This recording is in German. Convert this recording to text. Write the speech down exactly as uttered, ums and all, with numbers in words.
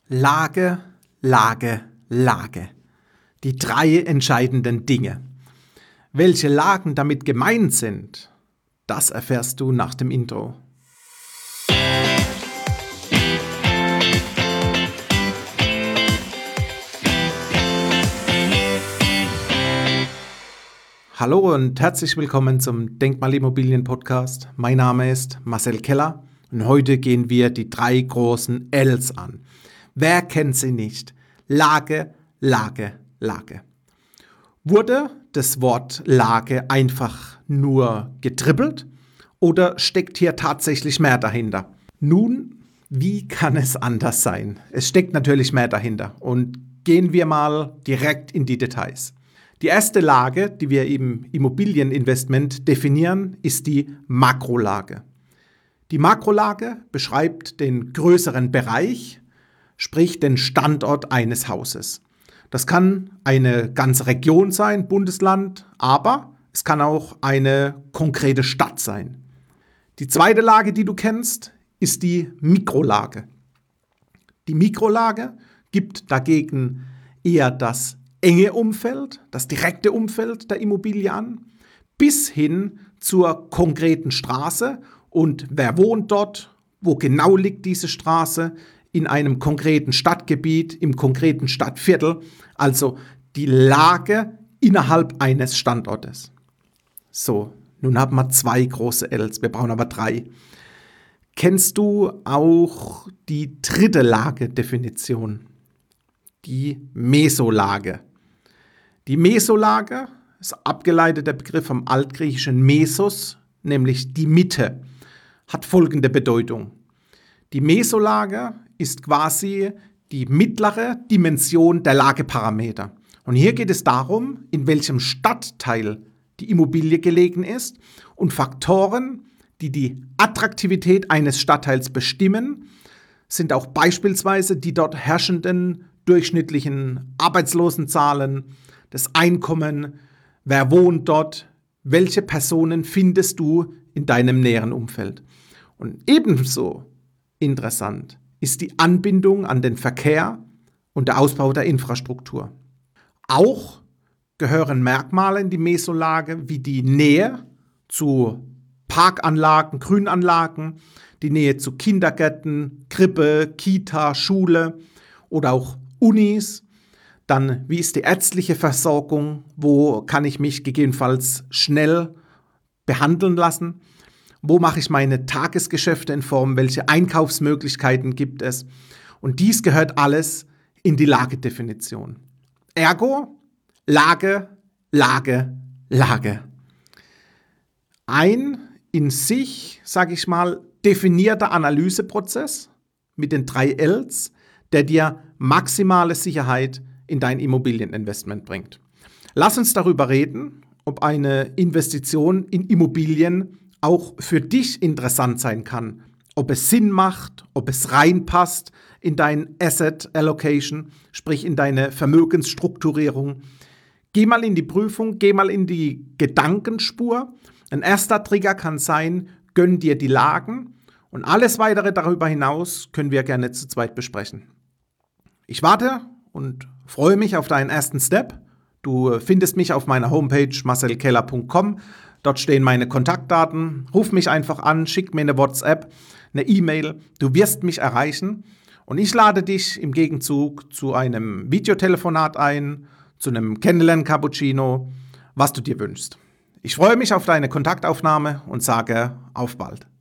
Lage, Lage, Lage. Die drei entscheidenden Dinge. Welche Lagen damit gemeint sind, das erfährst du nach dem Intro. Hallo und herzlich willkommen zum Denkmalimmobilien-Podcast. Mein Name ist Marcel Keller und heute gehen wir die drei großen Ls an. Wer kennt sie nicht? Lage, Lage, Lage. Wurde das Wort Lage einfach nur getribbelt oder steckt hier tatsächlich mehr dahinter? Nun, wie kann es anders sein? Es steckt natürlich mehr dahinter und gehen wir mal direkt in die Details. Die erste Lage, die wir im Immobilieninvestment definieren, ist die Makrolage. Die Makrolage beschreibt den größeren Bereich, sprich den Standort eines Hauses. Das kann eine ganze Region sein, Bundesland, aber es kann auch eine konkrete Stadt sein. Die zweite Lage, die du kennst, ist die Mikrolage. Die Mikrolage gibt dagegen eher das enge Umfeld, das direkte Umfeld der Immobilie an, bis hin zur konkreten Straße und wer wohnt dort, wo genau liegt diese Straße, in einem konkreten Stadtgebiet, im konkreten Stadtviertel, also die Lage innerhalb eines Standortes. So, nun haben wir zwei große Ls, wir brauchen aber drei. Kennst du auch die dritte Lagedefinition? Die Mesolage. Die Mesolage ist abgeleiteter Begriff vom altgriechischen Mesos, nämlich die Mitte, hat folgende Bedeutung. Die Mesolage ist quasi die mittlere Dimension der Lageparameter. Und hier geht es darum, in welchem Stadtteil die Immobilie gelegen ist und Faktoren, die die Attraktivität eines Stadtteils bestimmen, sind auch beispielsweise die dort herrschenden durchschnittlichen Arbeitslosenzahlen, das Einkommen, wer wohnt dort, welche Personen findest du in deinem näheren Umfeld. Und ebenso interessant ist die Anbindung an den Verkehr und der Ausbau der Infrastruktur. Auch gehören Merkmale in die Mesolage wie die Nähe zu Parkanlagen, Grünanlagen, die Nähe zu Kindergärten, Krippe, Kita, Schule oder auch Unis. Dann, wie ist die ärztliche Versorgung? Wo kann ich mich gegebenenfalls schnell behandeln lassen? Wo mache ich meine Tagesgeschäfte in Form? Welche Einkaufsmöglichkeiten gibt es? Und dies gehört alles in die Lagedefinition. Ergo, Lage, Lage, Lage. Ein in sich, sage ich mal, definierter Analyseprozess mit den drei Ls, der dir maximale Sicherheit in dein Immobilieninvestment bringt. Lass uns darüber reden, ob eine Investition in Immobilien auch für dich interessant sein kann, ob es Sinn macht, ob es reinpasst in dein Asset Allocation, sprich in deine Vermögensstrukturierung. Geh mal in die Prüfung, geh mal in die Gedankenspur. Ein erster Trigger kann sein, gönn dir die Lagen und alles weitere darüber hinaus können wir gerne zu zweit besprechen. Ich warte und freue mich auf deinen ersten Step. Du findest mich auf meiner Homepage marcel keller punkt com. Dort stehen meine Kontaktdaten. Ruf mich einfach an, schick mir eine WhatsApp, eine E-Mail. Du wirst mich erreichen und ich lade dich im Gegenzug zu einem Videotelefonat ein, zu einem Kennenlernen-Cappuccino, was du dir wünschst. Ich freue mich auf deine Kontaktaufnahme und sage auf bald.